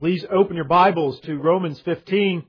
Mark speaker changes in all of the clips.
Speaker 1: Please open your Bibles to Romans 15.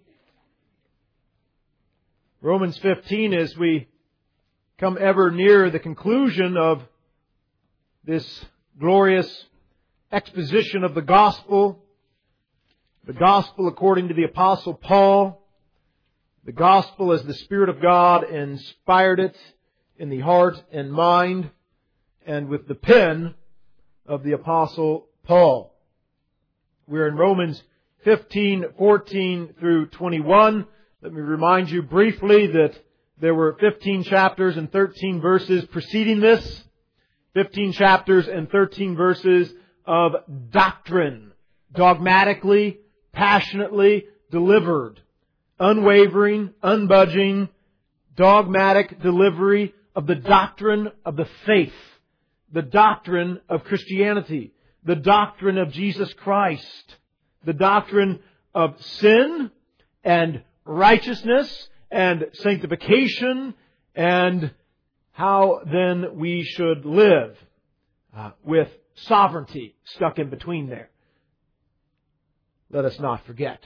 Speaker 1: Romans 15, as we come ever nearer the conclusion of this glorious exposition of the gospel according to the Apostle Paul, the gospel as the Spirit of God inspired it in the heart and mind, and with the pen of the Apostle Paul. We're in Romans 15:14 through 21. Let me remind you briefly that there were 15 chapters and 13 verses preceding this. 15 chapters and 13 verses of doctrine, dogmatically, passionately delivered. Unwavering, unbudging, dogmatic delivery of the doctrine of the faith, the doctrine of Christianity, the doctrine of Jesus Christ, the doctrine of sin and righteousness and sanctification, and how then we should live with sovereignty stuck in between there. Let us not forget.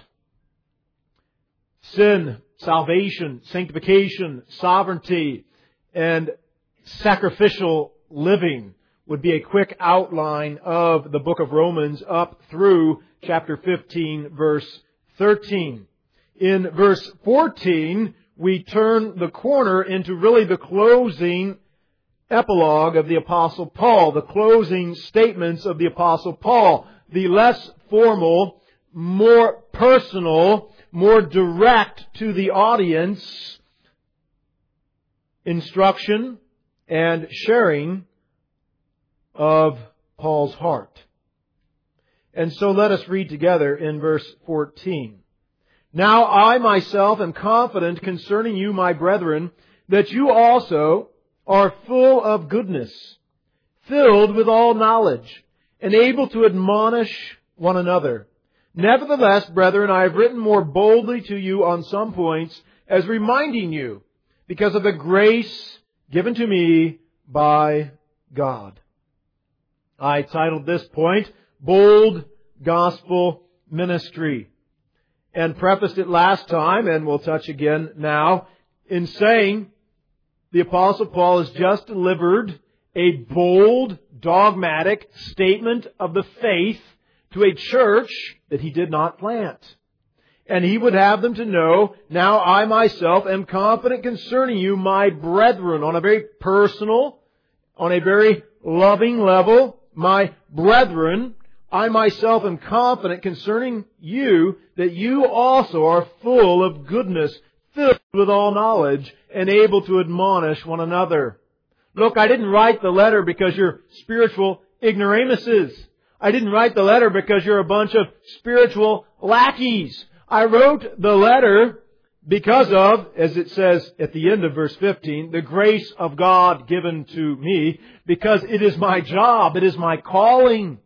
Speaker 1: Sin, salvation, sanctification, sovereignty, and sacrificial living would be a quick outline of the book of Romans up through chapter 15, verse 13. In verse 14, we turn the corner into really the closing epilogue of the Apostle Paul, the closing statements of the Apostle Paul, the less formal, more personal, more direct to the audience instruction and sharing of Paul's heart. And so let us read together in verse 14. Now I myself am confident concerning you, my brethren, that you also are full of goodness, filled with all knowledge, and able to admonish one another. Nevertheless, brethren, I have written more boldly to you on some points, as reminding you, because of the grace given to me by God. I titled this point, Bold Gospel Ministry, and prefaced it last time, and we'll touch again now, in saying the Apostle Paul has just delivered a bold, dogmatic statement of the faith to a church that he did not plant. And he would have them to know, now I myself am confident concerning you, my brethren, on a very personal, on a very loving level, my brethren, I myself am confident concerning you that you also are full of goodness, filled with all knowledge, and able to admonish one another. Look, I didn't write the letter because you're spiritual ignoramuses. I didn't write the letter because you're a bunch of spiritual lackeys. I wrote the letter because of, as it says at the end of verse 15, the grace of God given to me, because it is my job, it is my calling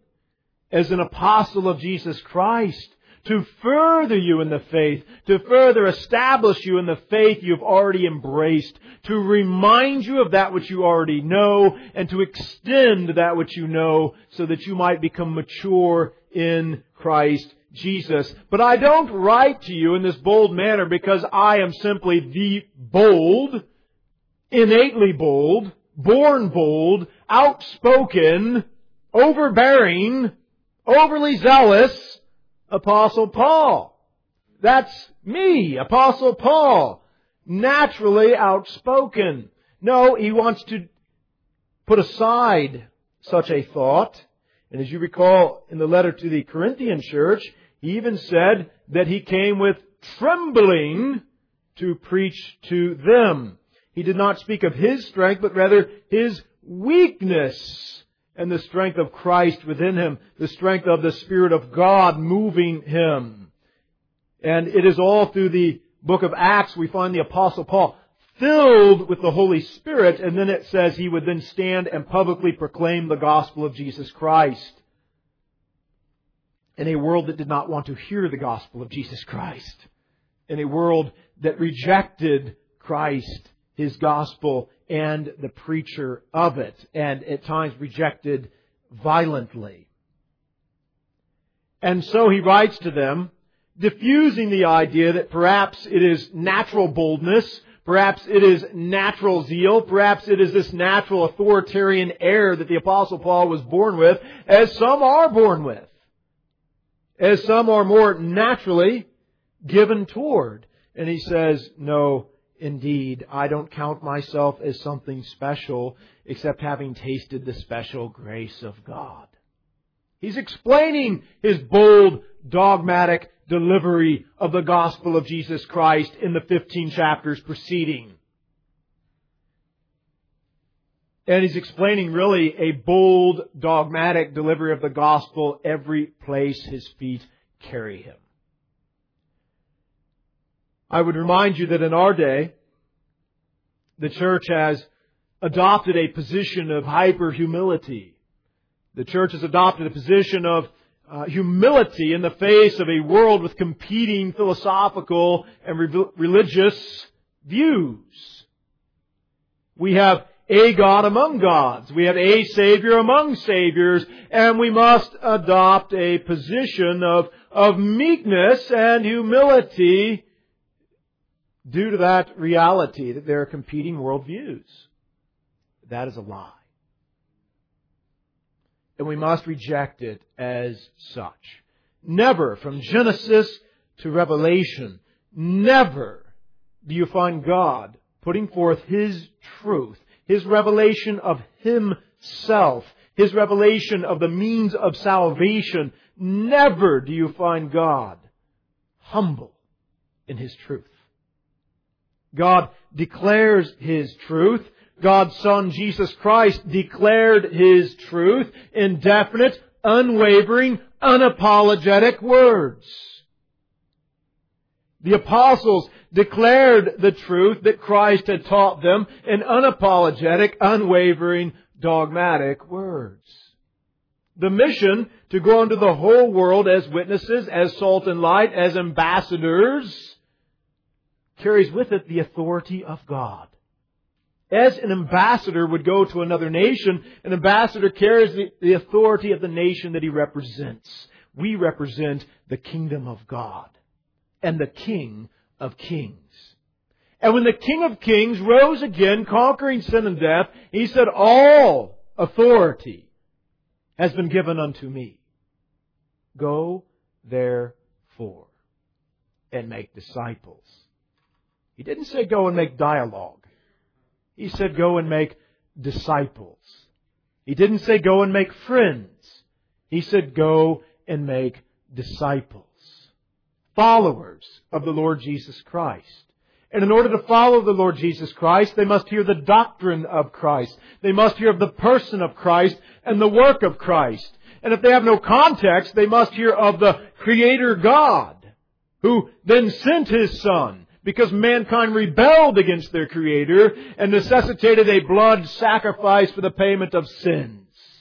Speaker 1: as an apostle of Jesus Christ to further you in the faith, to further establish you in the faith you've already embraced, to remind you of that which you already know, and to extend that which you know so that you might become mature in Christ Jesus. But I don't write to you in this bold manner because I am simply the bold, innately bold, born bold, outspoken, overbearing, overly zealous Apostle Paul. That's me, Apostle Paul, naturally outspoken. No, he wants to put aside such a thought. And as you recall in the letter to the Corinthian church, he even said that he came with trembling to preach to them. He did not speak of his strength, but rather his weakness and the strength of Christ within him, the strength of the Spirit of God moving him. And it is all through the book of Acts we find the Apostle Paul filled with the Holy Spirit, and then it says he would then stand and publicly proclaim the gospel of Jesus Christ in a world that did not want to hear the gospel of Jesus Christ, in a world that rejected Christ, His gospel, and the preacher of it, and at times rejected violently. And so he writes to them, diffusing the idea that perhaps it is natural boldness, perhaps it is natural zeal, perhaps it is this natural authoritarian air that the Apostle Paul was born with, as some are born with, as some are more naturally given toward. And he says, no, indeed, I don't count myself as something special except having tasted the special grace of God. He's explaining his bold, dogmatic delivery of the gospel of Jesus Christ in the 15 chapters preceding. And he's explaining really a bold, dogmatic delivery of the gospel every place his feet carry him. I would remind you that in our day, the church has adopted a position of hyper-humility. The church has adopted a position of humility in the face of a world with competing philosophical and religious views. We have a God among gods. We have a Savior among Saviors. And we must adopt a position of meekness and humility due to that reality that there are competing worldviews. That is a lie. And we must reject it as such. Never, from Genesis to Revelation, never do you find God putting forth His truth, His revelation of Himself, His revelation of the means of salvation. Never do you find God humble in His truth. God declares His truth. God's Son, Jesus Christ, declared His truth in definite, unwavering, unapologetic words. The apostles declared the truth that Christ had taught them in unapologetic, unwavering, dogmatic words. The mission to go into the whole world as witnesses, as salt and light, as ambassadors, carries with it the authority of God. As an ambassador would go to another nation, an ambassador carries the authority of the nation that he represents. We represent the kingdom of God and the King of Kings. And when the King of Kings rose again, conquering sin and death, He said, all authority has been given unto me. Go therefore and make disciples. He didn't say go and make dialogue. He said go and make disciples. He didn't say go and make friends. He said go and make disciples. Followers of the Lord Jesus Christ. And in order to follow the Lord Jesus Christ, they must hear the doctrine of Christ. They must hear of the person of Christ and the work of Christ. And if they have no context, they must hear of the Creator God, who then sent His Son, because mankind rebelled against their Creator and necessitated a blood sacrifice for the payment of sins.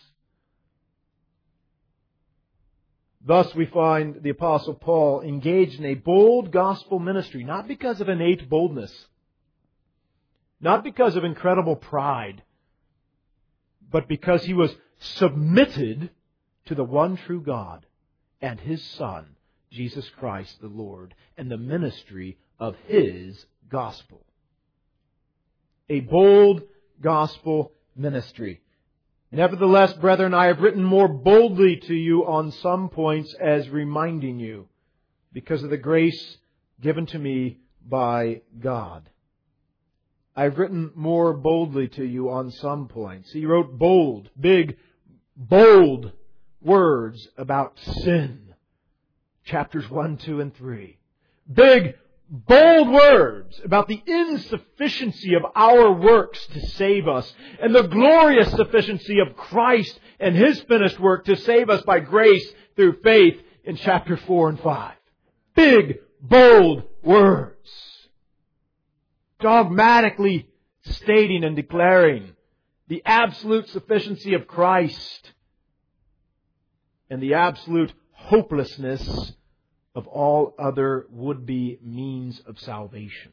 Speaker 1: Thus we find the Apostle Paul engaged in a bold gospel ministry, not because of innate boldness, not because of incredible pride, but because he was submitted to the one true God and His Son, Jesus Christ the Lord, and the ministry of His gospel. A bold gospel ministry. Nevertheless, brethren, I have written more boldly to you on some points as reminding you, because of the grace given to me by God. I've written more boldly to you on some points. He wrote bold, big, bold words about sin. Chapters 1, 2, and 3. Big, bold words about the insufficiency of our works to save us and the glorious sufficiency of Christ and His finished work to save us by grace through faith in chapter 4 and 5. Big, bold words. Dogmatically stating and declaring the absolute sufficiency of Christ and the absolute hopelessness of all other would-be means of salvation.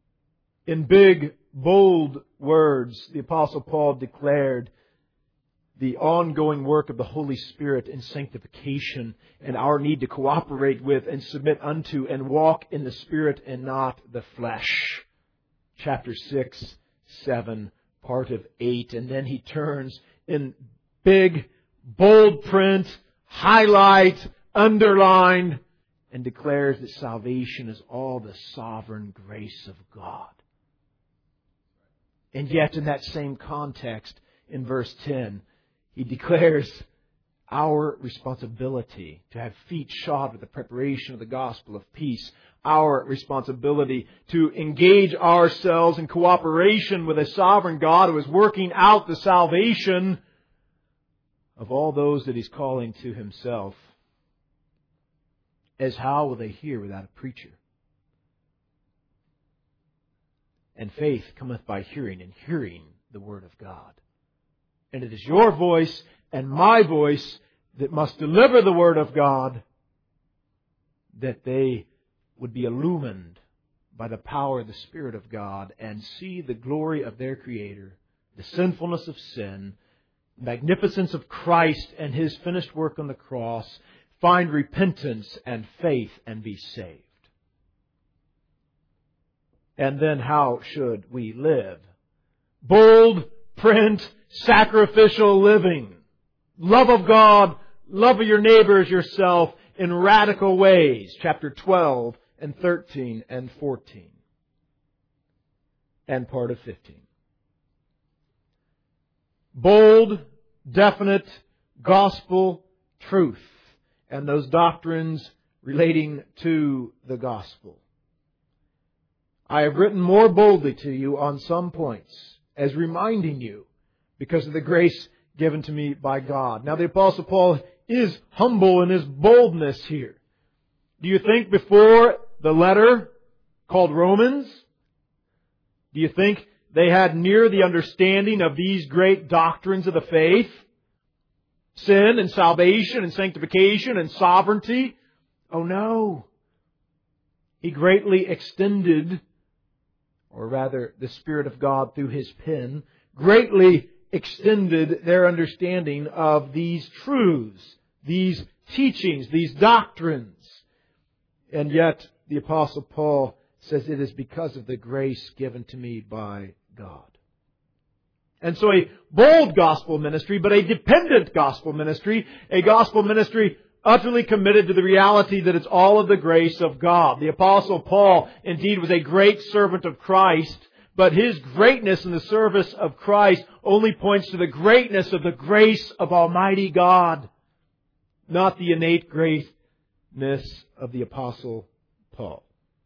Speaker 1: In big, bold words, the Apostle Paul declared the ongoing work of the Holy Spirit in sanctification and our need to cooperate with and submit unto and walk in the Spirit and not the flesh. Chapter 6, 7, part of 8. And then he turns in big, bold print, highlight, underlined, and declares that salvation is all the sovereign grace of God. And yet in that same context, in verse 10, he declares our responsibility to have feet shod with the preparation of the gospel of peace. Our responsibility to engage ourselves in cooperation with a sovereign God who is working out the salvation of all those that He's calling to Himself. As how will they hear without a preacher? And faith cometh by hearing, and hearing the Word of God. And it is your voice and my voice that must deliver the Word of God, that they would be illumined by the power of the Spirit of God and see the glory of their Creator, the sinfulness of sin, magnificence of Christ and His finished work on the cross, find repentance and faith and be saved. And then how should we live? Bold print, sacrificial living. Love of God, love of your neighbor as yourself in radical ways. Chapter 12 and 13 and 14. And part of 15. Bold, definite gospel truth and those doctrines relating to the gospel. I have written more boldly to you on some points, as reminding you, because of the grace given to me by God. Now the Apostle Paul is humble in his boldness here. Do you think before the letter called Romans, do you think they had near the understanding of these great doctrines of the faith? Sin and salvation and sanctification and sovereignty? Oh no. He greatly extended, or rather the Spirit of God through His pen, greatly extended their understanding of these truths, these teachings, these doctrines. And yet the Apostle Paul says it is because of the grace given to me by God. And so a bold gospel ministry, but a dependent gospel ministry, a gospel ministry utterly committed to the reality that it's all of the grace of God. The Apostle Paul indeed was a great servant of Christ, but his greatness in the service of Christ only points to the greatness of the grace of Almighty God, not the innate greatness of the Apostle Paul.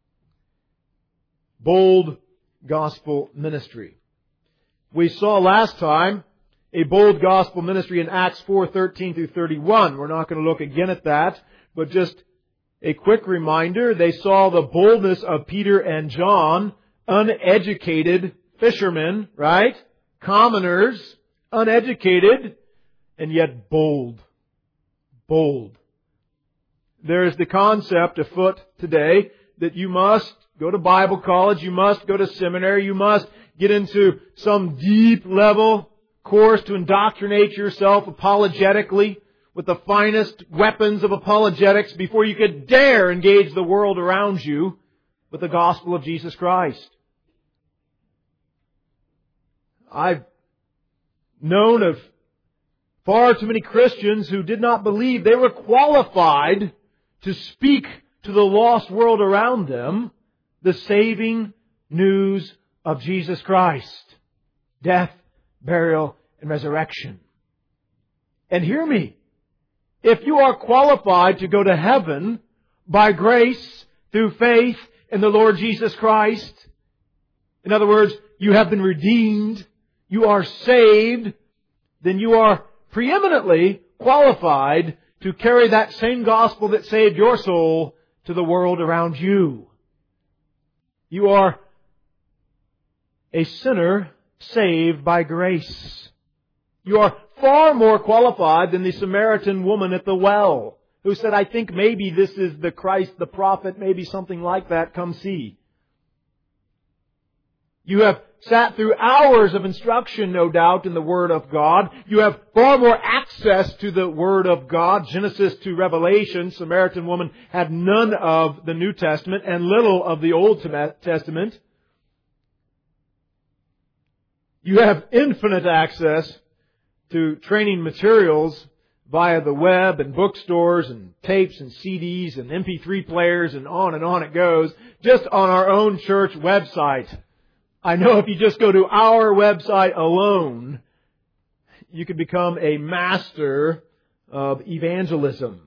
Speaker 1: Bold gospel ministry. We saw last time a bold gospel ministry in Acts 4:13 through 31. We're not going to look again at that, but just a quick reminder. They saw the boldness of Peter and John, uneducated fishermen, right? Commoners, uneducated, and yet bold. Bold. There is the concept afoot today that you must go to Bible college, you must go to seminary, you must get into some deep level course to indoctrinate yourself apologetically with the finest weapons of apologetics before you could dare engage the world around you with the gospel of Jesus Christ. I've known of far too many Christians who did not believe they were qualified to speak to the lost world around them the saving news of Jesus Christ. Death, burial, and resurrection. And hear me. If you are qualified to go to heaven by grace through faith in the Lord Jesus Christ, in other words, you have been redeemed, you are saved, then you are preeminently qualified to carry that same gospel that saved your soul to the world around you. You are a sinner saved by grace. You are far more qualified than the Samaritan woman at the well who said, I think maybe this is the Christ, the prophet, maybe something like that. Come see. You have sat through hours of instruction, no doubt, in the Word of God. You have far more access to the Word of God. Genesis to Revelation, Samaritan woman had none of the New Testament and little of the Old Testament. You have infinite access to training materials via the web and bookstores and tapes and CDs and MP3 players and on it goes, just on our own church website. I know if you just go to our website alone, you could become a master of evangelism.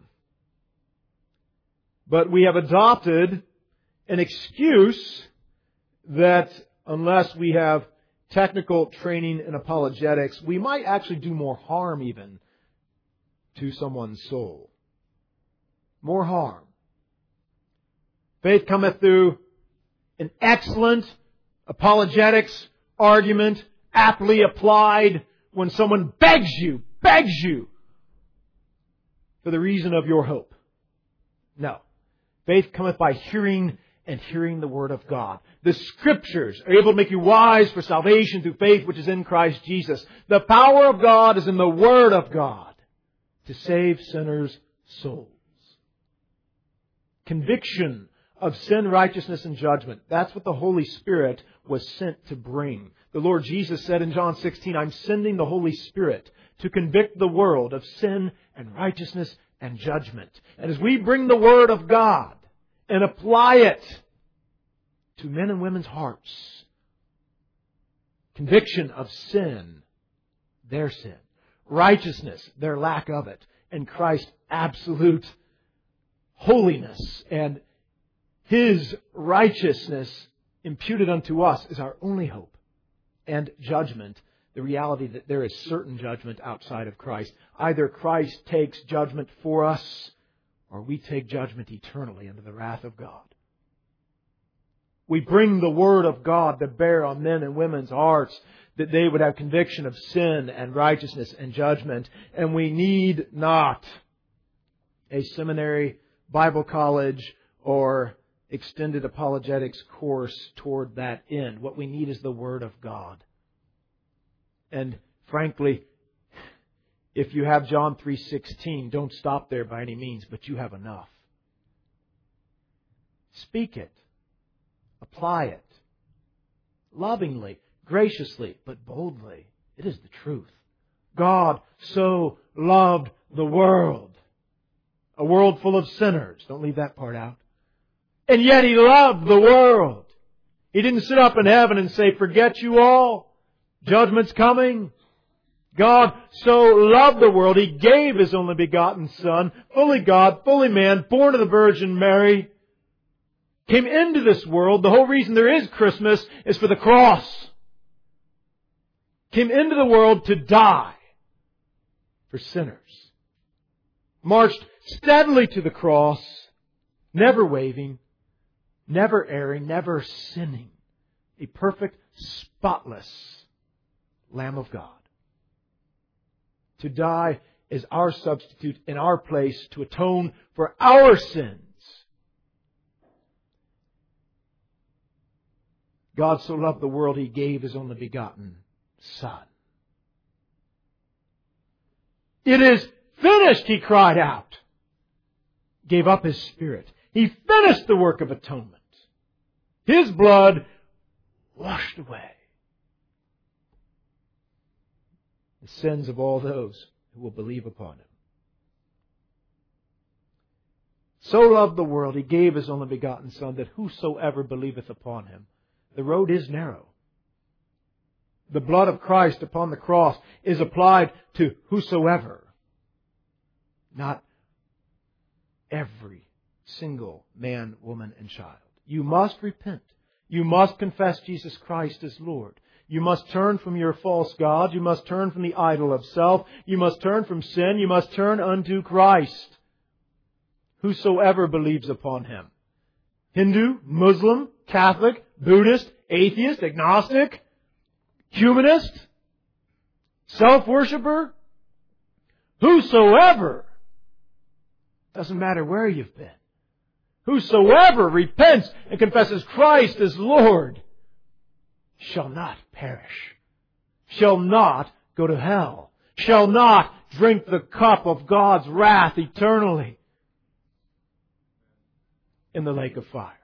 Speaker 1: But we have adopted an excuse that unless we have technical training in apologetics, we might actually do more harm even to someone's soul. More harm. Faith cometh through an excellent apologetics argument, aptly applied when someone begs you for the reason of your hope. No. Faith cometh by hearing and hearing the Word of God. The Scriptures are able to make you wise for salvation through faith which is in Christ Jesus. The power of God is in the Word of God to save sinners' souls. Conviction of sin, righteousness, and judgment. That's what the Holy Spirit was sent to bring. The Lord Jesus said in John 16, I'm sending the Holy Spirit to convict the world of sin and righteousness and judgment. And as we bring the Word of God and apply it to men and women's hearts, conviction of sin, their sin. Righteousness, their lack of it, and Christ's absolute holiness and His righteousness imputed unto us is our only hope. And judgment, the reality that there is certain judgment outside of Christ. Either Christ takes judgment for us, or we take judgment eternally under the wrath of God. We bring the Word of God to bear on men and women's hearts, that they would have conviction of sin and righteousness and judgment. And we need not a seminary, Bible college, or extended apologetics course toward that end. What we need is the Word of God. And frankly, if you have John 3:16, don't stop there by any means, but you have enough. Speak it. Apply it. Lovingly. Graciously, but boldly. It is the truth. God so loved the world. A world full of sinners. Don't leave that part out. And yet He loved the world. He didn't sit up in heaven and say, forget you all. Judgment's coming. God so loved the world, He gave His only begotten Son, fully God, fully man, born of the Virgin Mary, came into this world. The whole reason there is Christmas is for the cross. Came into the world to die for sinners. Marched steadily to the cross, never wavering, never erring, never sinning. A perfect, spotless Lamb of God. To die as our substitute in our place to atone for our sins. God so loved the world, He gave His only begotten Son. It is finished, He cried out. Gave up His Spirit. He finished the work of atonement. His blood washed away the sins of all those who will believe upon Him. So loved the world, He gave His only begotten Son, that whosoever believeth upon Him. The road is narrow. The blood of Christ upon the cross is applied to whosoever. Not every single man, woman, and child. You must repent. You must confess Jesus Christ as Lord. You must turn from your false god. You must turn from the idol of self. You must turn from sin. You must turn unto Christ. Whosoever believes upon Him. Hindu, Muslim, Catholic, Buddhist, atheist, agnostic, humanist, self-worshipper, whosoever, doesn't matter where you've been, whosoever repents and confesses Christ as Lord, shall not perish, shall not go to hell, shall not drink the cup of God's wrath eternally in the lake of fire,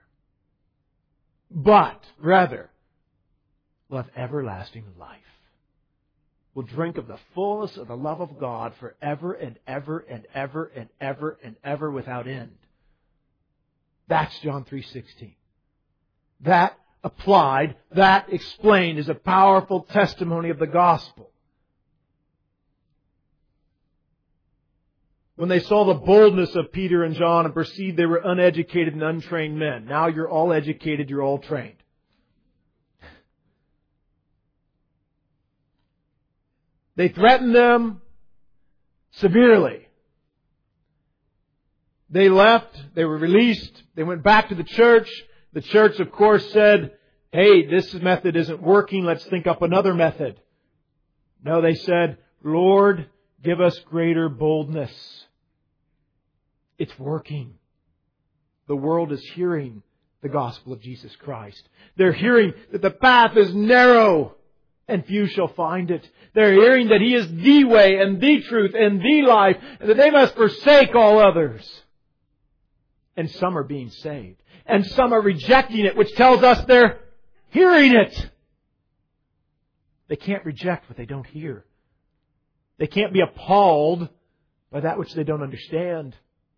Speaker 1: but rather will have everlasting life, will drink of the fullness of the love of God forever and ever and ever and ever and ever without end. That's John 3:16. That applied, that explained is a powerful testimony of the gospel. When they saw the boldness of Peter and John and perceived they were uneducated and untrained men. Now you're all educated, you're all trained. They threatened them severely. They left, they were released, they went back to the church. The church, of course, said, hey, this method isn't working, let's think up another method. No, they said, Lord, give us greater boldness. It's working. The world is hearing the gospel of Jesus Christ. They're hearing that the path is narrow and few shall find it. They're hearing that He is the way and the truth and the life, and that they must forsake all others. And some are being saved. And some are rejecting it, which tells us they're hearing it. They can't reject what they don't hear. They can't be appalled by that which they don't understand.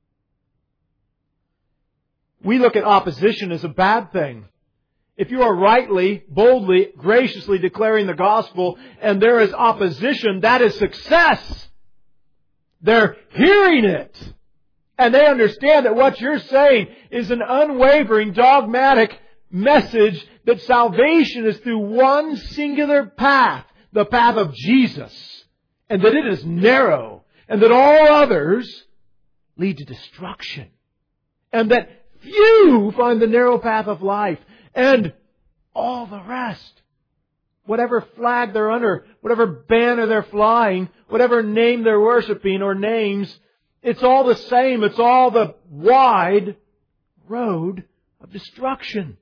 Speaker 1: We look at opposition as a bad thing. If you are rightly, boldly, graciously declaring the gospel and there is opposition, that is success. They're hearing it. And they understand that what you're saying is an unwavering, dogmatic message that salvation is through one singular path, the path of Jesus. And that it is narrow. And that all others lead to destruction. And that few find the narrow path of life. And all the rest, whatever flag they're under, whatever banner they're flying, whatever name they're worshiping or names, it's all the same. It's all the wide road of destruction.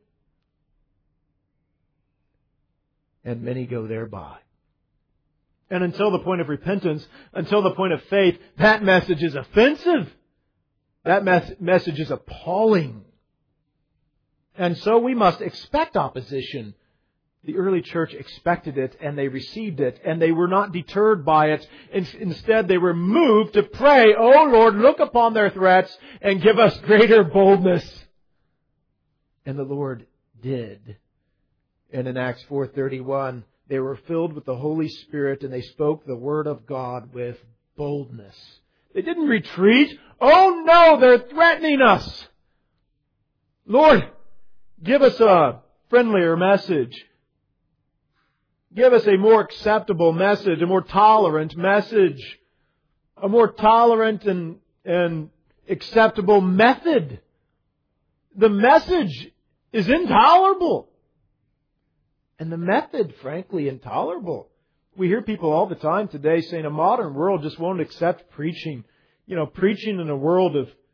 Speaker 1: And many go thereby. And until the point of repentance, until the point of faith, that message is offensive. That message is appalling. And so we must expect opposition. The early church expected it and they received it and they were not deterred by it. Instead, they were moved to pray, "Oh Lord, look upon their threats and give us greater boldness." And the Lord did. And in Acts 4:31, they were filled with the Holy Spirit and they spoke the word of God with boldness. They didn't retreat. Oh no, they're threatening us. Lord, give us a friendlier message. Give us a more acceptable message, a more tolerant message, a more tolerant and acceptable method. The message is intolerable. And the method, frankly, intolerable. We hear people all the time today saying a modern world just won't accept preaching. You know, preaching in a world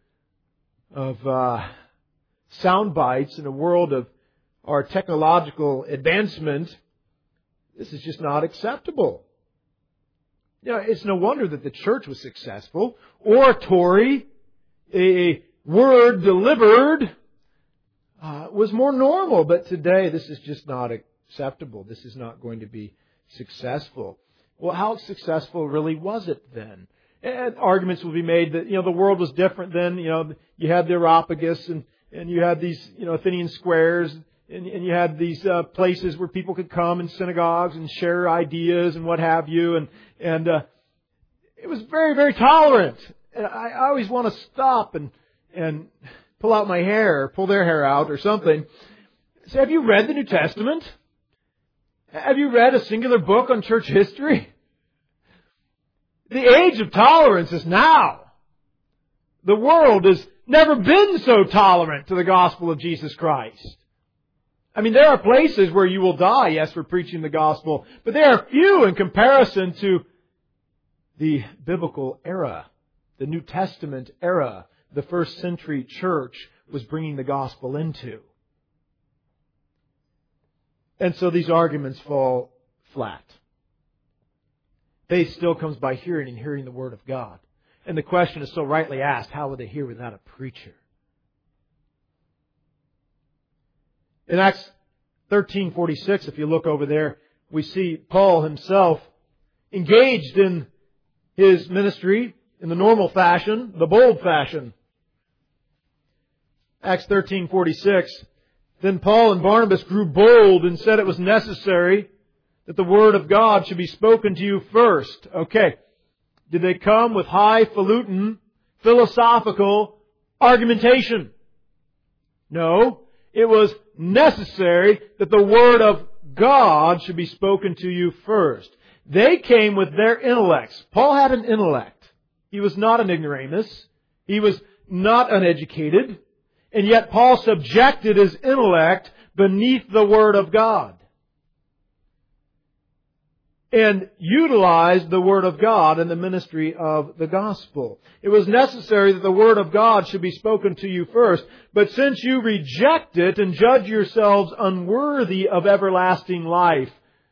Speaker 1: of sound bites, in a world of our technological advancement, this is just not acceptable. You know, it's no wonder that the church was successful. Oratory, a word delivered, was more normal. But today, this is just not acceptable. This is not going to be successful. Well, how successful really was it then? And arguments will be made that, the world was different then. You had the Areopagus and you had these, Athenian squares and you had these places where people could come in synagogues and share ideas and what have you. And it was very, very tolerant. And I always want to stop and pull out my hair, pull their hair out or something. Say, have you read the New Testament? Have you read a singular book on church history? The age of tolerance is now. The world has never been so tolerant to the gospel of Jesus Christ. I mean, there are places where you will die, yes, for preaching the gospel, but they are few in comparison to the biblical era, the New Testament era, the first century church was bringing the gospel into. And so these arguments fall flat. Faith still comes by hearing and hearing the Word of God. And the question is so rightly asked, how would they hear without a preacher? In Acts 13:46, if you look over there, we see Paul himself engaged in his ministry in the normal fashion, the bold fashion. Acts 13:46, then Paul and Barnabas grew bold and said it was necessary that the Word of God should be spoken to you first. Okay. Did they come with highfalutin, philosophical argumentation? No. It was necessary that the Word of God should be spoken to you first. They came with their intellects. Paul had an intellect. He was not an ignoramus. He was not uneducated. And yet Paul subjected his intellect beneath the Word of God. And utilized the Word of God in the ministry of the gospel. It was necessary that the Word of God should be spoken to you first. But since you reject it and judge yourselves unworthy of everlasting life.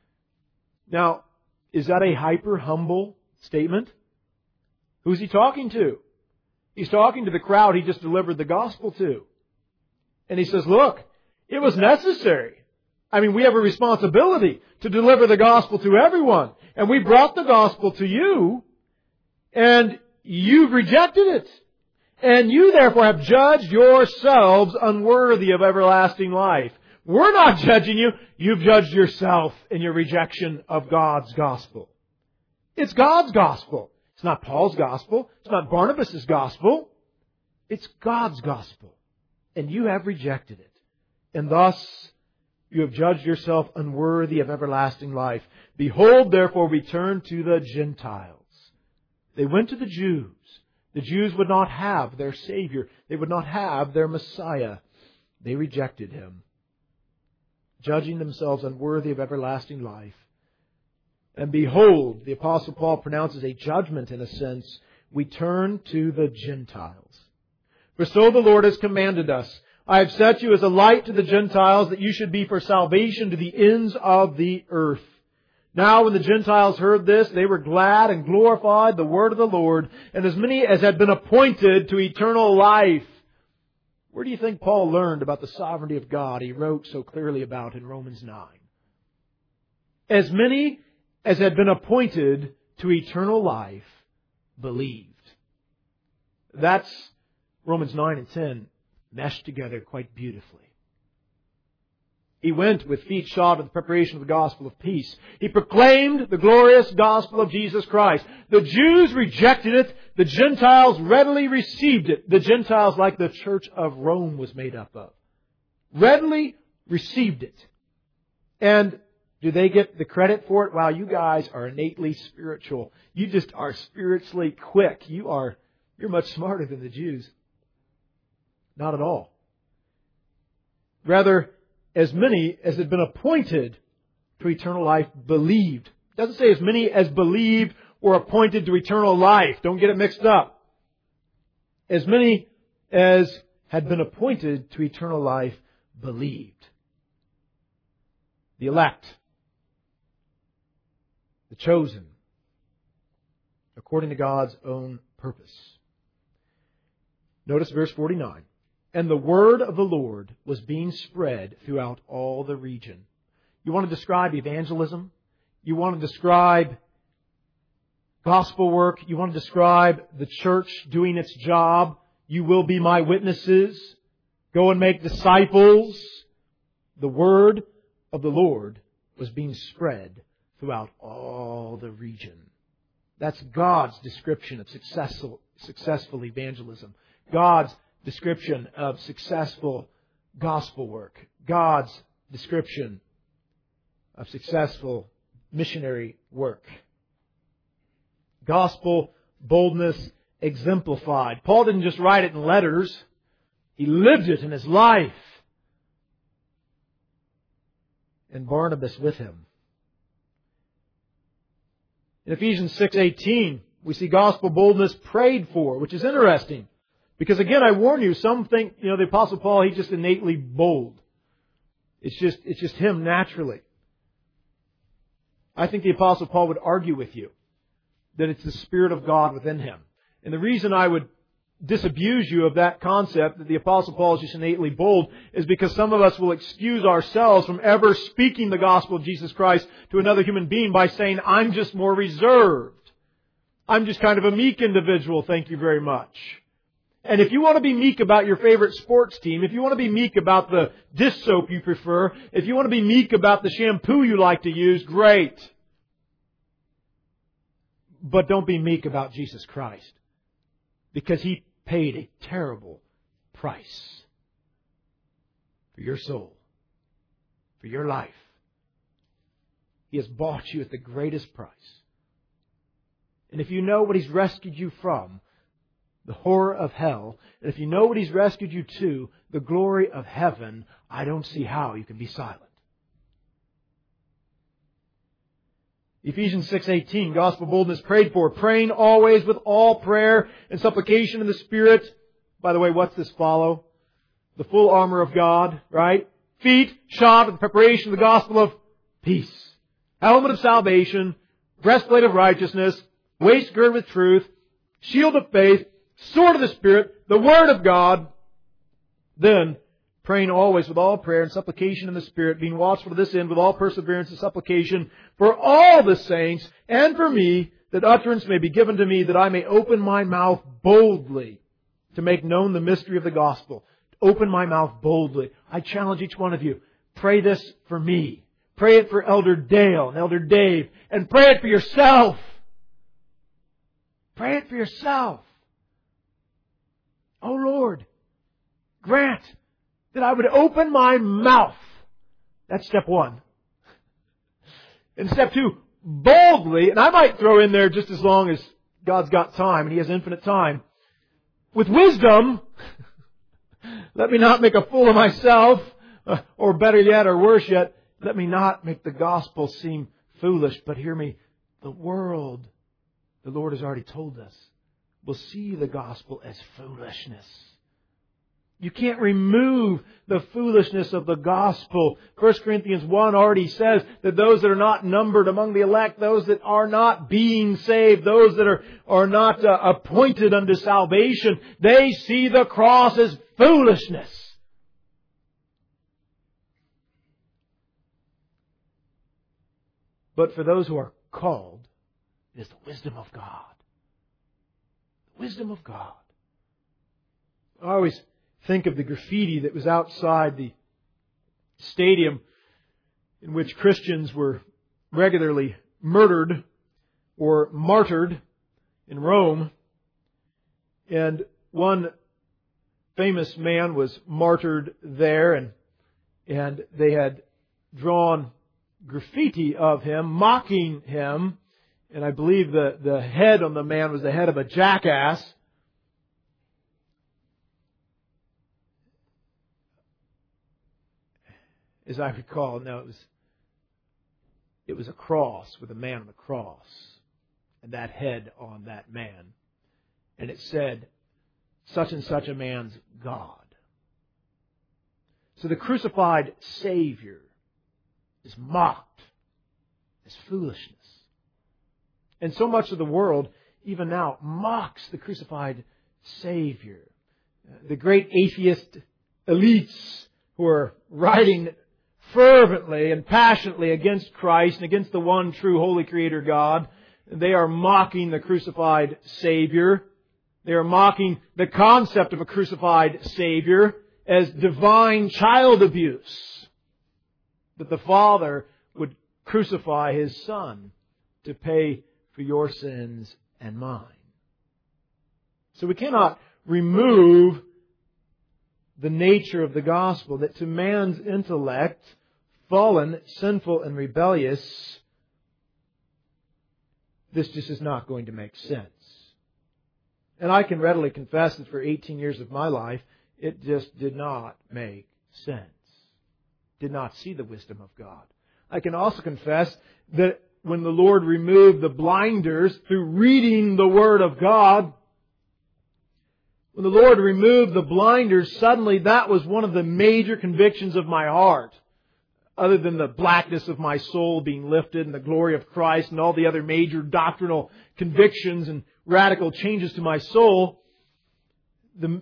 Speaker 1: Now, is that a hyper-humble statement? Who's he talking to? He's talking to the crowd he just delivered the gospel to. And he says, look, it was necessary. I mean, we have a responsibility to deliver the gospel to everyone. And we brought the gospel to you, and you've rejected it. And you therefore have judged yourselves unworthy of everlasting life. We're not judging you. You've judged yourself in your rejection of God's gospel. It's God's gospel. It's not Paul's gospel. It's not Barnabas' gospel. It's God's gospel. And you have rejected it. And thus, you have judged yourself unworthy of everlasting life. Behold, therefore, we turn to the Gentiles. They went to the Jews. The Jews would not have their Savior. They would not have their Messiah. They rejected Him, judging themselves unworthy of everlasting life. And behold, the Apostle Paul pronounces a judgment in a sense. We turn to the Gentiles. For so the Lord has commanded us, I have set you as a light to the Gentiles, that you should be for salvation to the ends of the earth. Now when the Gentiles heard this, they were glad and glorified the word of the Lord, and as many as had been appointed to eternal life. Where do you think Paul learned about the sovereignty of God he wrote so clearly about in Romans 9? As many as had been appointed to eternal life believed. That's Romans 9 and 10 meshed together quite beautifully. He went with feet shod with the preparation of the gospel of peace. He proclaimed the glorious gospel of Jesus Christ. The Jews rejected it. The Gentiles readily received it. The Gentiles, like the church of Rome was made up of, readily received it. And do they get the credit for it? Wow, you guys are innately spiritual. You just are spiritually quick. You're much smarter than the Jews. Not at all. Rather, as many as had been appointed to eternal life believed. It doesn't say as many as believed or appointed to eternal life. Don't get it mixed up. As many as had been appointed to eternal life believed. The elect. The chosen. According to God's own purpose. Notice verse 49. And the word of the Lord was being spread throughout all the region. You want to describe evangelism? You want to describe gospel work? You want to describe the church doing its job? You will be my witnesses. Go and make disciples. The word of the Lord was being spread throughout all the region. That's God's description of successful evangelism. God's description of successful gospel work. God's description of successful missionary work. Gospel boldness exemplified. Paul didn't just write it in letters. He lived it in his life. And Barnabas with him. In Ephesians 6:18, we see gospel boldness prayed for, which is interesting. Because again, I warn you, some think, the Apostle Paul, he's just innately bold. It's just Him naturally. I think the Apostle Paul would argue with you that it's the Spirit of God within him. And the reason I would disabuse you of that concept that the Apostle Paul is just innately bold is because some of us will excuse ourselves from ever speaking the gospel of Jesus Christ to another human being by saying, I'm just more reserved. I'm just kind of a meek individual, thank you very much. And if you want to be meek about your favorite sports team, if you want to be meek about the dish soap you prefer, if you want to be meek about the shampoo you like to use, great. But don't be meek about Jesus Christ. Because He paid a terrible price for your soul, for your life. He has bought you at the greatest price. And if you know what He's rescued you from, the horror of hell, and if you know what He's rescued you to, the glory of heaven, I don't see how you can be silent. Ephesians 6:18, gospel boldness prayed for, praying always with all prayer and supplication in the Spirit. By the way, what's this follow? The full armor of God, right? Feet shod with the preparation of the gospel of peace. Helmet of salvation, breastplate of righteousness, waist girded with truth, shield of faith, sword of the Spirit, the Word of God. Then, praying always with all prayer and supplication in the Spirit, being watchful to this end with all perseverance and supplication for all the saints and for me, that utterance may be given to me, that I may open my mouth boldly to make known the mystery of the gospel. Open my mouth boldly. I challenge each one of you, pray this for me. Pray it for Elder Dale and Elder Dave. And pray it for yourself. Pray it for yourself. Oh Lord, grant that I would open my mouth. That's step one. And step two, boldly, and I might throw in there just as long as God's got time and He has infinite time, with wisdom, let me not make a fool of myself, or better yet, or worse yet, let me not make the gospel seem foolish. But hear me, the world, the Lord has already told us, will see the gospel as foolishness. You can't remove the foolishness of the gospel. 1 Corinthians 1 already says that those that are not numbered among the elect, those that are not being saved, those that are not appointed unto salvation, they see the cross as foolishness. But for those who are called, it is the wisdom of God. The wisdom of God. I always think of the graffiti that was outside the stadium in which Christians were regularly murdered or martyred in Rome. And one famous man was martyred there, and they had drawn graffiti of him, mocking him. And I believe the head on the man was the head of a jackass. As I recall, no, it was a cross with a man on the cross and that head on that man. And it said, such and such a man's God. So the crucified Savior is mocked as foolishness. And so much of the world, even now, mocks the crucified Savior. The great atheist elites who are writing fervently and passionately against Christ and against the one true holy Creator God, they are mocking the crucified Savior. They are mocking the concept of a crucified Savior as divine child abuse. That the Father would crucify His Son to pay for your sins and mine. So we cannot remove the nature of the gospel, that to man's intellect, fallen, sinful, and rebellious, this just is not going to make sense. And I can readily confess that for 18 years of my life, it just did not make sense. Did not see the wisdom of God. I can also confess that when the Lord removed the blinders through reading the Word of God, when the Lord removed the blinders, suddenly that was one of the major convictions of my heart. other than the blackness of my soul being lifted and the glory of Christ and all the other major doctrinal convictions and radical changes to my soul, the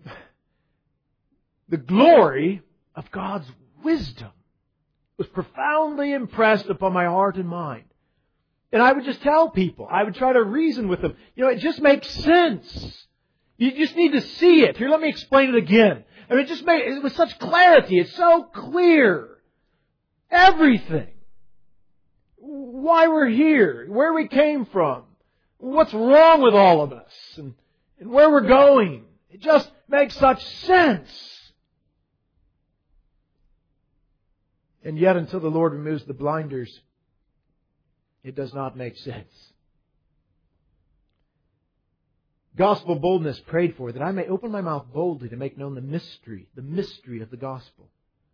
Speaker 1: glory of God's wisdom was profoundly impressed upon my heart and mind. And I would just tell people, I would try to reason with them, it just makes sense. You just need to see it. Here, let me explain it again. I mean, it was such clarity. It's so clear. Everything. Why we're here. Where we came from. What's wrong with all of us. And where we're going. It just makes such sense. And yet, until the Lord removes the blinders, it does not make sense. Gospel boldness prayed for, that I may open my mouth boldly to make known the mystery of the gospel,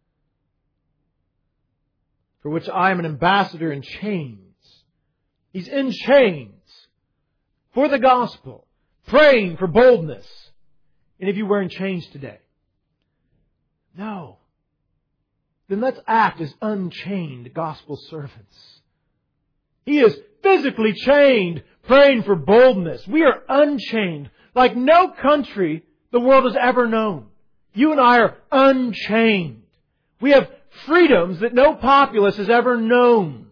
Speaker 1: for which I am an ambassador in chains. He's in chains for the gospel, praying for boldness. Any of you wearing chains today? No. Then let's act as unchained gospel servants. He is physically chained, praying for boldness. We are unchained like no country the world has ever known. You and I are unchained. We have freedoms that no populace has ever known.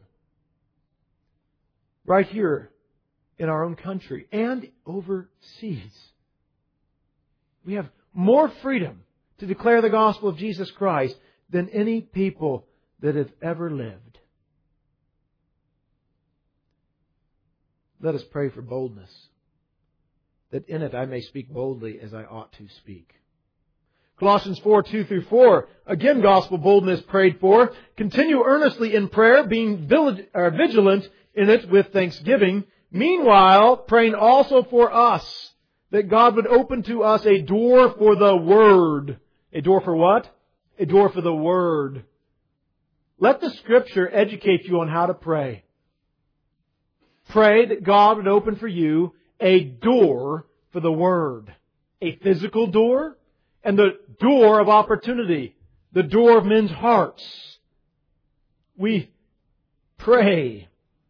Speaker 1: Right here in our own country and overseas. We have more freedom to declare the gospel of Jesus Christ than any people that have ever lived. Let us pray for boldness, that in it I may speak boldly as I ought to speak. Colossians 4:2-4, again gospel boldness prayed for. Continue earnestly in prayer, being vigilant in it with thanksgiving. Meanwhile, praying also for us, that God would open to us a door for the Word. A door for what? A door for the Word. Let the Scripture educate you on how to pray. Pray that God would open for you a door for the Word. A physical door and the door of opportunity. The door of men's hearts. We pray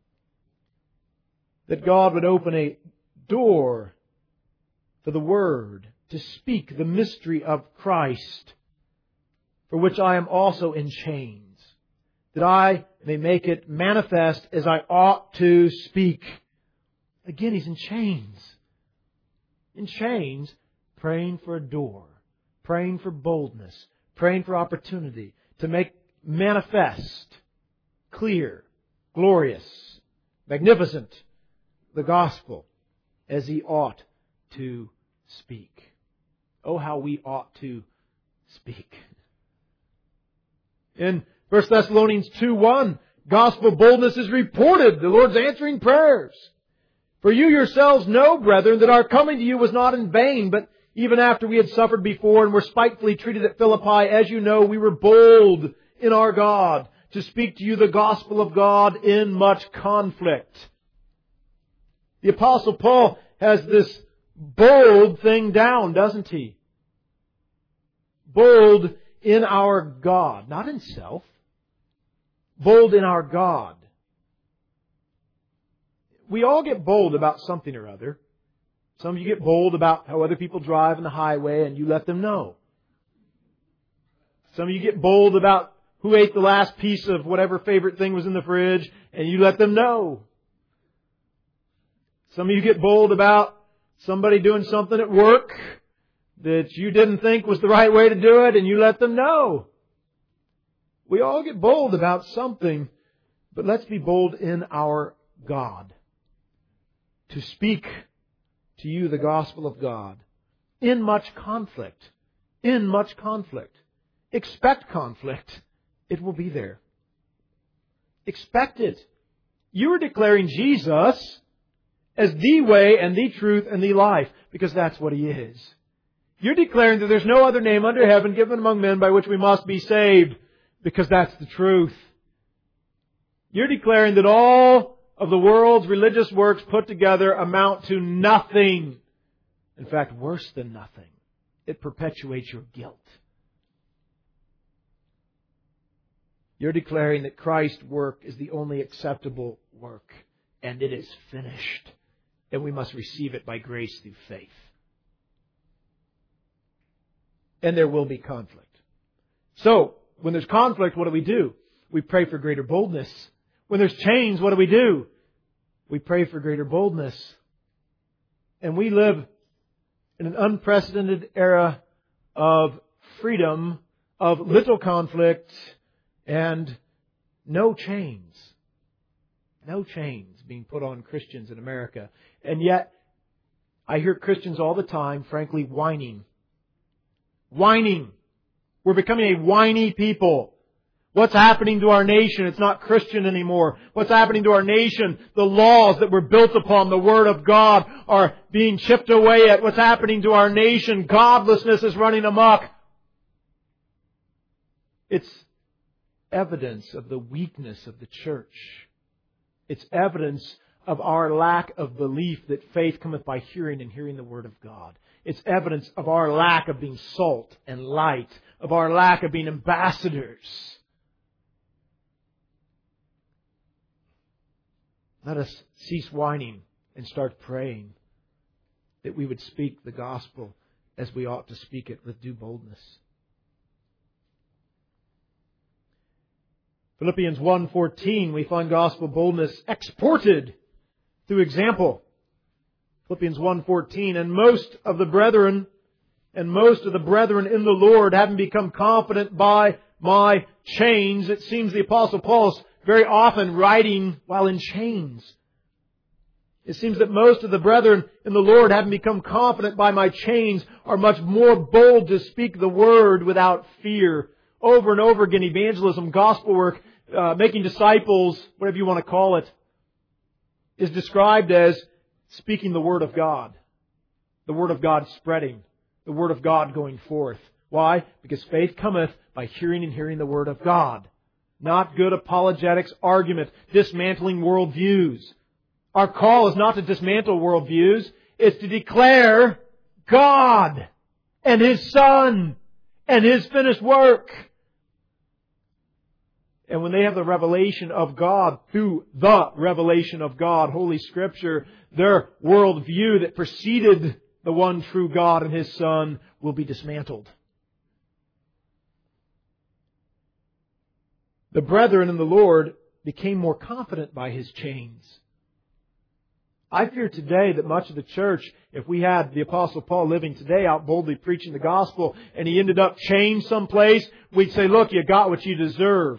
Speaker 1: that God would open a door for the Word to speak the mystery of Christ, for which I am also in chains, that I may make it manifest as I ought to speak. Again, he's in chains. In chains, praying for a door, praying for boldness, praying for opportunity to make manifest, clear, glorious, magnificent, the gospel as he ought to speak. Oh, how we ought to speak. In 1 Thessalonians 2:1, gospel boldness is reported. The Lord's answering prayers. For you yourselves know, brethren, that our coming to you was not in vain, but even after we had suffered before and were spitefully treated at Philippi, as you know, we were bold in our God to speak to you the gospel of God in much conflict. The Apostle Paul has this bold thing down, doesn't he? Bold in our God, not in self. Bold in our God. We all get bold about something or other. Some of you get bold about how other people drive on the highway and you let them know. Some of you get bold about who ate the last piece of whatever favorite thing was in the fridge and you let them know. Some of you get bold about somebody doing something at work that you didn't think was the right way to do it and you let them know. We all get bold about something, but let's be bold in our God. To speak to you the gospel of God in much conflict. In much conflict. Expect conflict. It will be there. Expect it. You are declaring Jesus as the way and the truth and the life, because that's what He is. You're declaring that there's no other name under heaven given among men by which we must be saved, because that's the truth. You're declaring that all of the world's religious works put together amount to nothing. In fact, worse than nothing. It perpetuates your guilt. You're declaring that Christ's work is the only acceptable work, and it is finished, and we must receive it by grace through faith. And there will be conflict. So, when there's conflict, what do? We pray for greater boldness. When there's change, what do? We pray for greater boldness. And we live in an unprecedented era of freedom, of little conflict, and no chains. No chains being put on Christians in America. And yet, I hear Christians all the time, frankly, whining. Whining. We're becoming a whiny people. What's happening to our nation? It's not Christian anymore. What's happening to our nation? The laws that were built upon the Word of God are being chipped away at. What's happening to our nation? Godlessness is running amok. It's evidence of the weakness of the church. It's evidence of our lack of belief that faith cometh by hearing and hearing the Word of God. It's evidence of our lack of being salt and light, of our lack of being ambassadors. Let us cease whining and start praying that we would speak the gospel as we ought to speak it with due boldness. Philippians 1:14, we find gospel boldness exported through example. Philippians 1:14, and most of the brethren in the Lord, having become confident by my chains. It seems the Apostle Paul's very often writing while in chains. It seems that most of the brethren in the Lord, having become confident by my chains, are much more bold to speak the word without fear. Over and over again, evangelism, gospel work, making disciples, whatever you want to call it, is described as speaking the Word of God. The Word of God spreading. The Word of God going forth. Why? Because faith cometh by hearing and hearing the Word of God. Not good apologetics, argument, dismantling worldviews. Our call is not to dismantle worldviews. It's to declare God and His Son and His finished work. And when they have the revelation of God through the revelation of God, Holy Scripture, their worldview that preceded the one true God and His Son will be dismantled. The brethren in the Lord became more confident by His chains. I fear today that much of the church, if we had the Apostle Paul living today out boldly preaching the gospel and he ended up chained someplace, we'd say, look, you got what you deserve.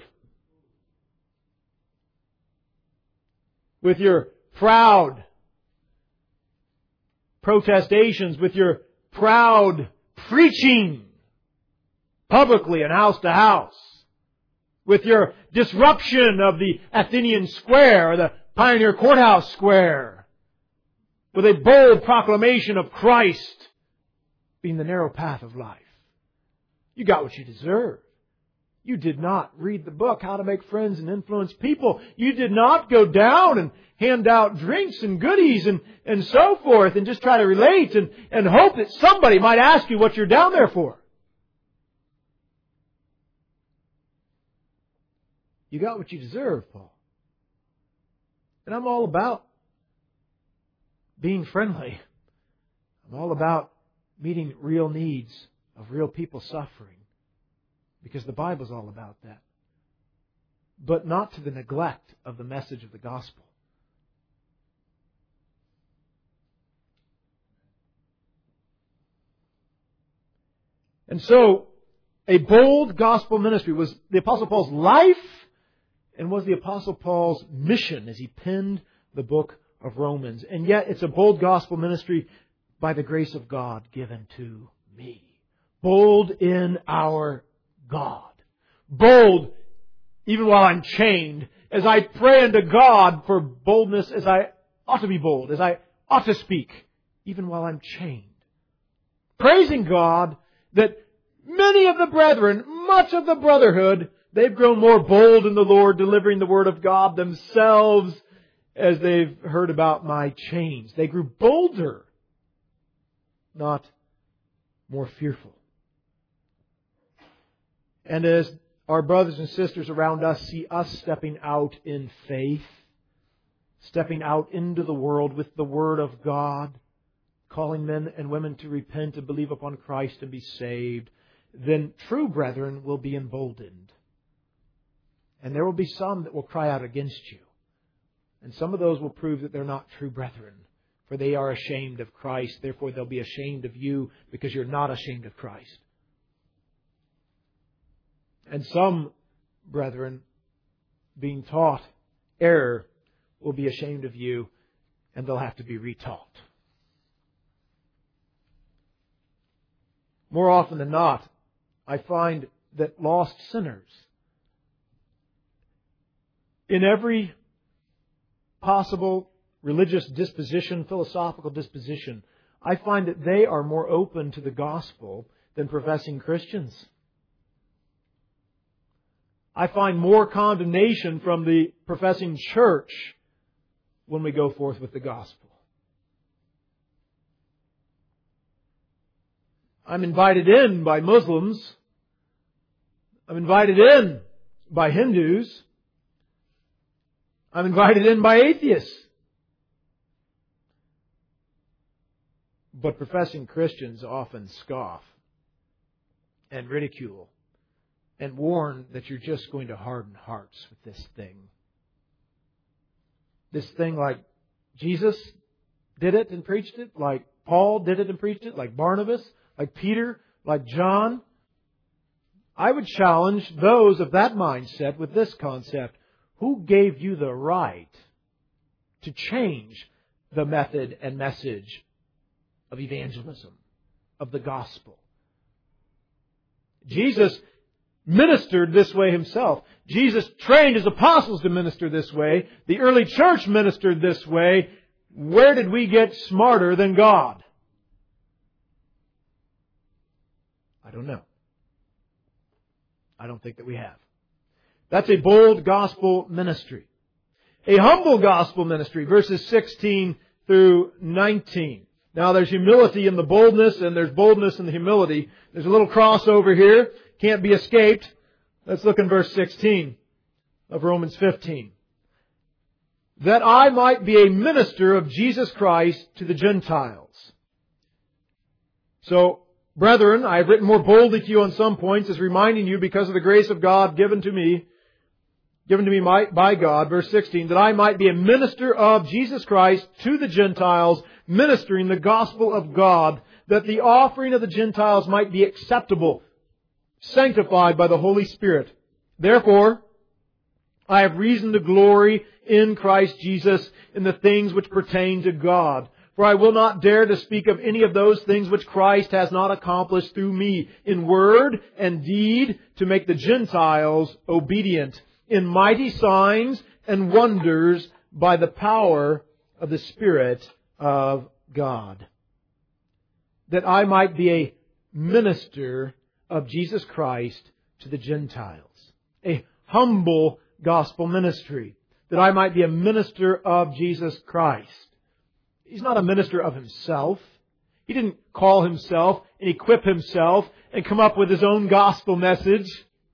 Speaker 1: With your proud protestations, with your proud preaching publicly and house to house, with your disruption of the Athenian Square or the Pioneer Courthouse Square, with a bold proclamation of Christ being the narrow path of life. You got what you deserve. You did not read the book, How to Make Friends and Influence People. You did not go down and hand out drinks and goodies and so forth and just try to relate and hope that somebody might ask you what you're down there for. You got what you deserve, Paul. And I'm all about being friendly. I'm all about meeting real needs of real people suffering. Because the Bible's all about that. But not to the neglect of the message of the gospel. And so, a bold gospel ministry was the Apostle Paul's life and was the Apostle Paul's mission as he penned the book of Romans. And yet, it's a bold gospel ministry by the grace of God given to me. Bold in our God. Bold even while I'm chained, as I pray unto God for boldness as I ought to be bold, as I ought to speak, even while I'm chained. Praising God that many of the brethren, much of the brotherhood, they've grown more bold in the Lord, delivering the Word of God themselves as they've heard about my chains. They grew bolder, not more fearful. And as our brothers and sisters around us see us stepping out in faith, stepping out into the world with the Word of God, calling men and women to repent and believe upon Christ and be saved, then true brethren will be emboldened. And there will be some that will cry out against you. And some of those will prove that they're not true brethren, for they are ashamed of Christ. Therefore, they'll be ashamed of you because you're not ashamed of Christ. And some brethren, being taught error, will be ashamed of you, and they'll have to be retaught. More often than not, I find that lost sinners, in every possible religious disposition, philosophical disposition, I find that they are more open to the gospel than professing Christians. I find more condemnation from the professing church when we go forth with the gospel. I'm invited in by Muslims. I'm invited in by Hindus. I'm invited in by atheists. But professing Christians often scoff and ridicule and warn that you're just going to harden hearts with this thing. This thing like Jesus did it and preached it, like Paul did it and preached it, like Barnabas, like Peter, like John. I would challenge those of that mindset with this concept. Who gave you the right to change the method and message of evangelism, of the gospel? Jesus ministered this way Himself. Jesus trained His apostles to minister this way. The early church ministered this way. Where did we get smarter than God? I don't know. I don't think that we have. That's a bold gospel ministry. A humble gospel ministry, verses 16 through 19. Now there's humility in the boldness and there's boldness in the humility. There's a little crossover here. Can't be escaped. Let's look in verse 16 of Romans 15. That I might be a minister of Jesus Christ to the Gentiles. So, brethren, I have written more boldly to you on some points, as reminding you because of the grace of God given to me by God, verse 16, that I might be a minister of Jesus Christ to the Gentiles, ministering the gospel of God, that the offering of the Gentiles might be acceptable, sanctified by the Holy Spirit. Therefore, I have reason to glory in Christ Jesus in the things which pertain to God. For I will not dare to speak of any of those things which Christ has not accomplished through me in word and deed to make the Gentiles obedient in mighty signs and wonders by the power of the Spirit of God. That I might be a minister of Jesus Christ to the Gentiles. A humble gospel ministry. That I might be a minister of Jesus Christ. He's not a minister of Himself. He didn't call Himself and equip Himself and come up with His own gospel message.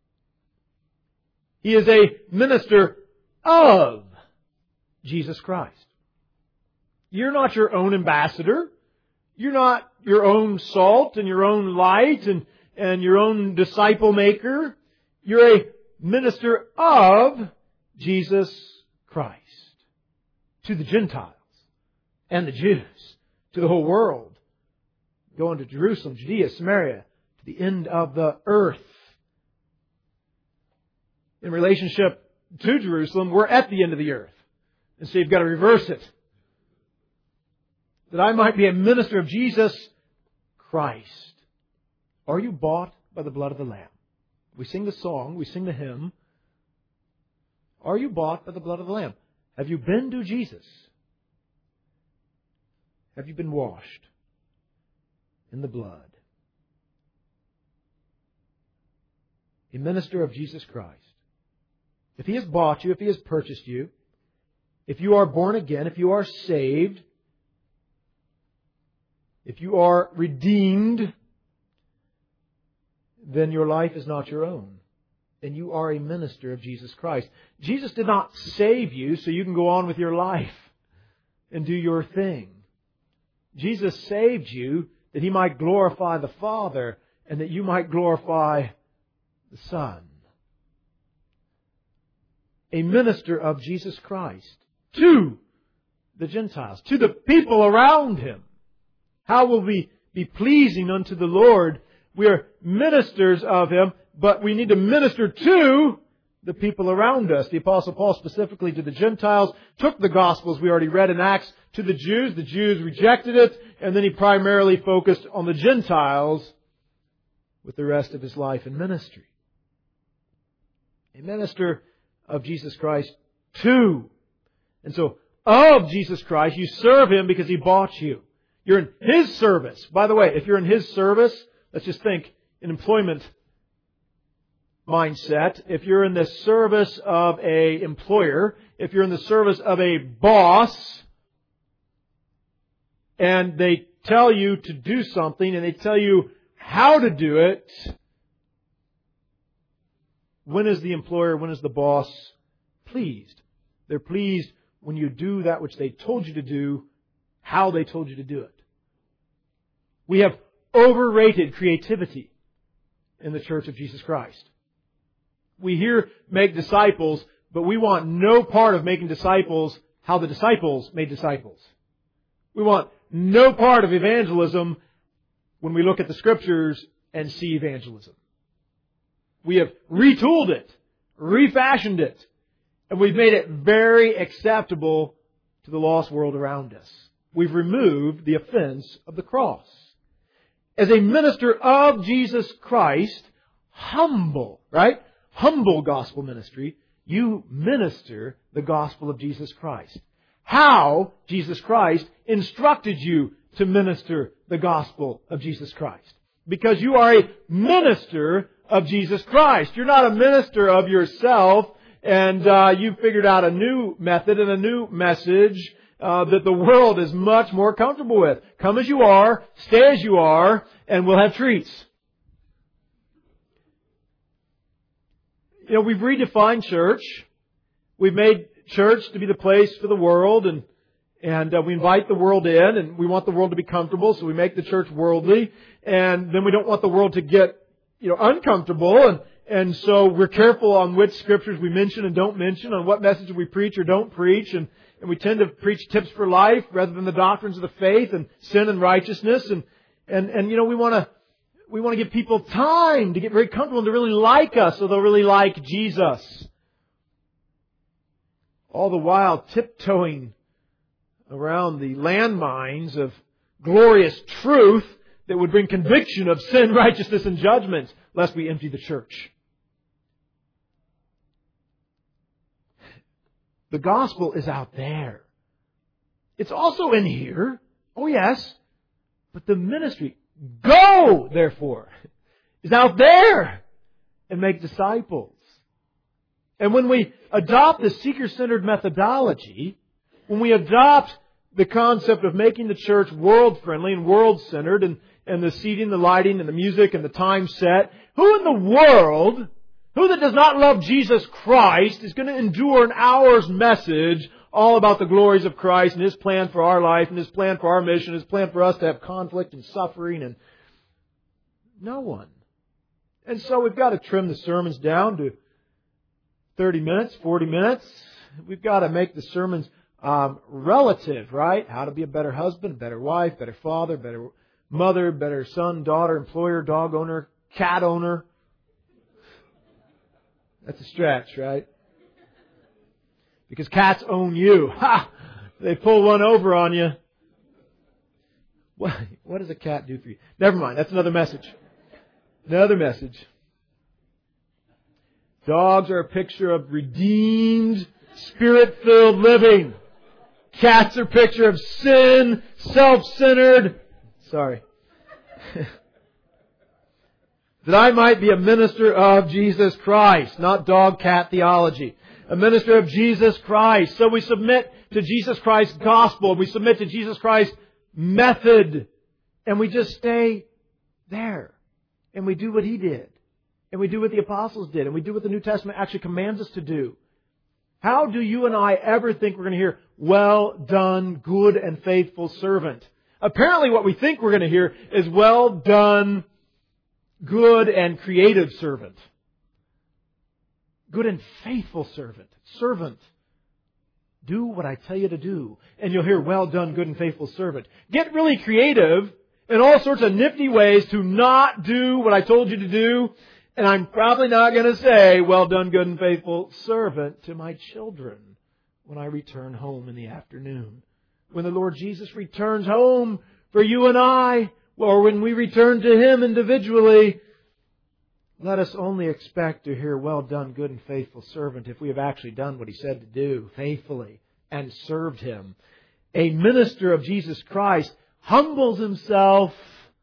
Speaker 1: He is a minister of Jesus Christ. You're not your own ambassador. You're not your own salt and your own light and your own disciple maker. You're a minister of Jesus Christ to the Gentiles and the Jews, to the whole world. Going to Jerusalem, Judea, Samaria, to the end of the earth. In relationship to Jerusalem, we're at the end of the earth. And so you've got to reverse it. That I might be a minister of Jesus Christ. Are you bought by the blood of the Lamb? We sing the song, we sing the hymn. Are you bought by the blood of the Lamb? Have you been to Jesus? Have you been washed in the blood? A minister of Jesus Christ. If He has bought you, if He has purchased you, if you are born again, if you are saved, if you are redeemed, then your life is not your own. then you are a minister of Jesus Christ. Jesus did not save you so you can go on with your life and do your thing. Jesus saved you that He might glorify the Father and that you might glorify the Son. A minister of Jesus Christ to the Gentiles, to the people around Him. How will we be pleasing unto the Lord? We are ministers of Him, but we need to minister to the people around us. The Apostle Paul, specifically to the Gentiles, took the Gospels we already read in Acts to the Jews. The Jews rejected it, and then he primarily focused on the Gentiles with the rest of his life and ministry. A minister of Jesus Christ too. And so, of Jesus Christ, you serve Him because He bought you. You're in His service. By the way, if you're in His service, let's just think in employment mindset. If you're in the service of an employer, if you're in the service of a boss, and they tell you to do something and they tell you how to do it, when is the employer, when is the boss pleased? They're pleased when you do that which they told you to do, how they told you to do it. We have overrated creativity in the Church of Jesus Christ. We here make disciples, but we want no part of making disciples how the disciples made disciples. We want no part of evangelism when we look at the Scriptures and see evangelism. We have retooled it, refashioned it, and we've made it very acceptable to the lost world around us. We've removed the offense of the cross. As a minister of Jesus Christ, humble, right? Humble gospel ministry, you minister the gospel of Jesus Christ. How Jesus Christ instructed you to minister the gospel of Jesus Christ. Because you are a minister of Jesus Christ. You're not a minister of yourself and you've figured out a new method and a new message that the world is much more comfortable with. Come as you are, stay as you are, and we'll have treats. You know, we've redefined church. We've made church to be the place for the world, and we invite the world in, and we want the world to be comfortable, so we make the church worldly, and then we don't want the world to get, uncomfortable, and so we're careful on which scriptures we mention and don't mention, on what message we preach or don't preach, and we tend to preach tips for life rather than the doctrines of the faith and sin and righteousness, and we want to give people time to get very comfortable and to really like us, so they'll really like Jesus. All the while tiptoeing around the landmines of glorious truth that would bring conviction of sin, righteousness, and judgment, lest we empty the church. The gospel is out there. It's also in here. Oh yes. But the ministry, go, therefore, is out there and make disciples. And when we adopt the seeker-centered methodology, when we adopt the concept of making the church world-friendly and world-centered and the seating, the lighting, and the music, and the time set, who in the world, who that does not love Jesus Christ is going to endure an hour's message all about the glories of Christ and His plan for our life and His plan for our mission, His plan for us to have conflict and suffering? And no one. And so we've got to trim the sermons down to 30 minutes, 40 minutes. We've got to make the sermons relative, right? How to be a better husband, better wife, better father, better mother, better son, daughter, employer, dog owner, cat owner. That's a stretch, right? Because cats own you. Ha! They pull one over on you. What does a cat do for you? Never mind. That's another message. Another message. Dogs are a picture of redeemed, Spirit-filled living. Cats are a picture of sin, self-centered. Sorry. That I might be a minister of Jesus Christ, not dog-cat theology. A minister of Jesus Christ. So we submit to Jesus Christ's gospel. We submit to Jesus Christ's method. And we just stay there. And we do what He did. And we do what the apostles did. And we do what the New Testament actually commands us to do. How do you and I ever think we're going to hear, well done, good and faithful servant? Apparently what we think we're going to hear is, well done, good and creative servant. Good and faithful servant. Servant. Do what I tell you to do. And you'll hear, well done, good and faithful servant. Get really creative in all sorts of nifty ways to not do what I told you to do. And I'm probably not going to say, well done, good and faithful servant to my children when I return home in the afternoon. When the Lord Jesus returns home for you and I, or when we return to Him individually, let us only expect to hear, well done, good and faithful servant, if we have actually done what He said to do faithfully and served Him. A minister of Jesus Christ humbles himself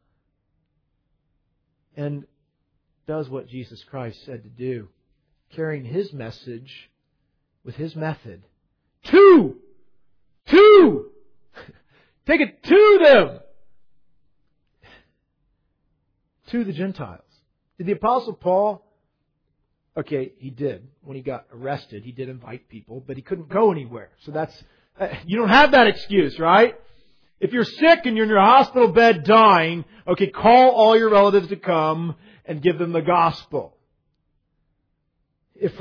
Speaker 1: and does what Jesus Christ said to do, carrying His message with His method. Two! Take it to them! To the Gentiles. Did the Apostle Paul, okay, he did. When he got arrested, he did invite people, but he couldn't go anywhere. So that's, you don't have that excuse, right? If you're sick and you're in your hospital bed dying, okay, call all your relatives to come and give them the gospel. If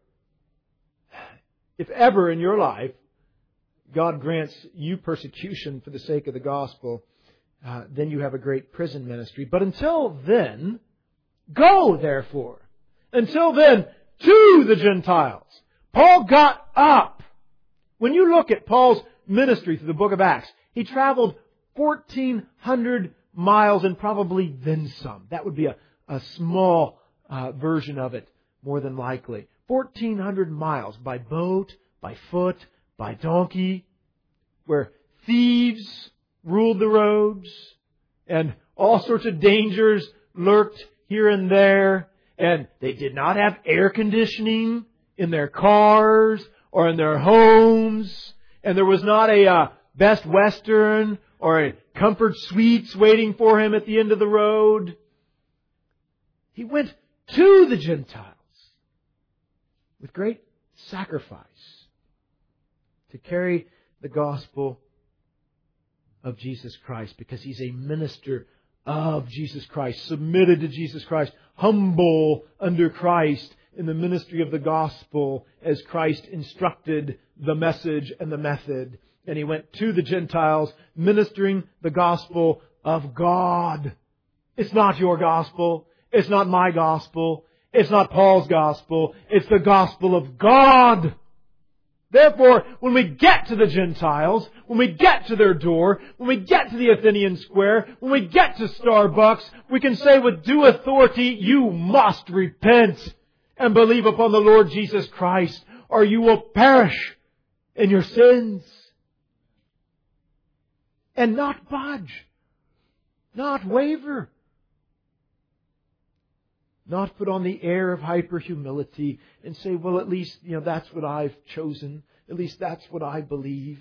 Speaker 1: ever in your life God grants you persecution for the sake of the gospel, then you have a great prison ministry. But until then, go therefore. Until then, to the Gentiles. Paul got up. When you look at Paul's ministry through the book of Acts, he traveled 1,400 miles and probably then some. That would be a small version of it, more than likely. 1,400 miles by boat, by foot, by donkey, where thieves ruled the roads and all sorts of dangers lurked here and there. And they did not have air conditioning in their cars or in their homes. And there was not a Best Western or a Comfort Suites waiting for him at the end of the road. He went to the Gentiles with great sacrifice to carry the gospel of Jesus Christ, because He's a minister of Jesus Christ, submitted to Jesus Christ, humble under Christ in the ministry of the gospel as Christ instructed the message and the method. And He went to the Gentiles ministering the gospel of God. It's not your gospel. It's not my gospel. It's not Paul's gospel. It's the gospel of God. Therefore, when we get to the Gentiles, when we get to their door, when we get to the Athenian Square, when we get to Starbucks, we can say with due authority, you must repent and believe upon the Lord Jesus Christ, or you will perish in your sins. And not budge, not waver, not put on the air of hyper-humility and say, well, at least, that's what I've chosen. At least that's what I believe.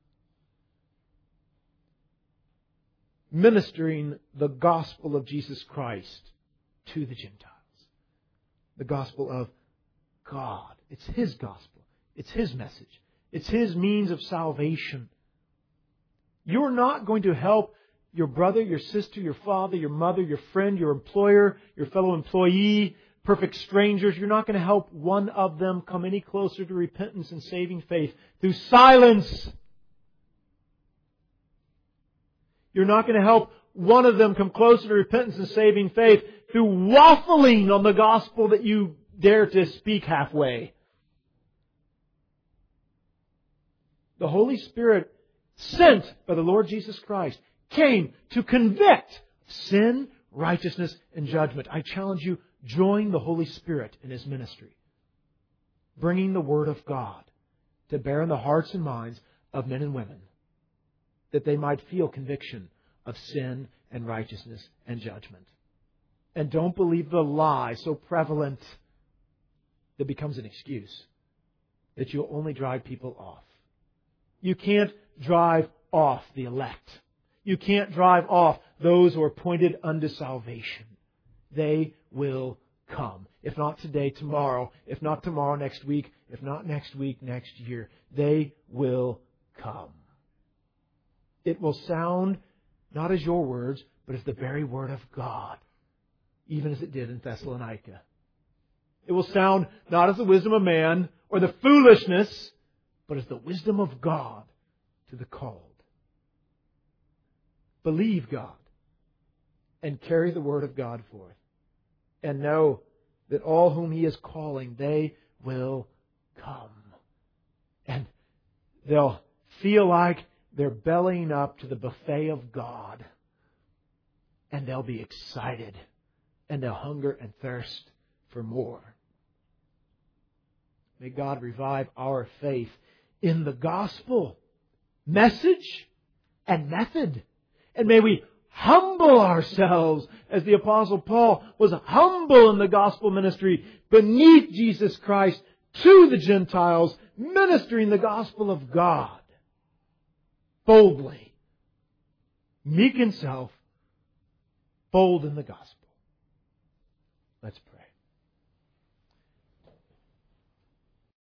Speaker 1: Ministering the gospel of Jesus Christ to the Gentiles. The gospel of God. It's His gospel. It's His message. It's His means of salvation. You're not going to help your brother, your sister, your father, your mother, your friend, your employer, your fellow employee, perfect strangers. You're not going to help one of them come any closer to repentance and saving faith through silence. You're not going to help one of them come closer to repentance and saving faith through waffling on the gospel that you dare to speak halfway. The Holy Spirit, sent by the Lord Jesus Christ, came to convict sin, righteousness, and judgment. I challenge you, join the Holy Spirit in His ministry, bringing the Word of God to bear in the hearts and minds of men and women, that they might feel conviction of sin and righteousness and judgment. And don't believe the lie so prevalent that becomes an excuse that you'll only drive people off. You can't drive off the elect. You can't drive off those who are appointed unto salvation. They will come. If not today, tomorrow. If not tomorrow, next week. If not next week, next year. They will come. It will sound not as your words, but as the very Word of God, even as it did in Thessalonica. It will sound not as the wisdom of man or the foolishness, but as the wisdom of God to the called. Believe God and carry the Word of God forth. And know that all whom He is calling, they will come. And they'll feel like they're bellying up to the buffet of God. And they'll be excited. And they'll hunger and thirst for more. May God revive our faith in the gospel, message, and method. And may we humble ourselves as the Apostle Paul was humble in the gospel ministry beneath Jesus Christ to the Gentiles, ministering the gospel of God boldly, meek in self, bold in the gospel. Let's pray.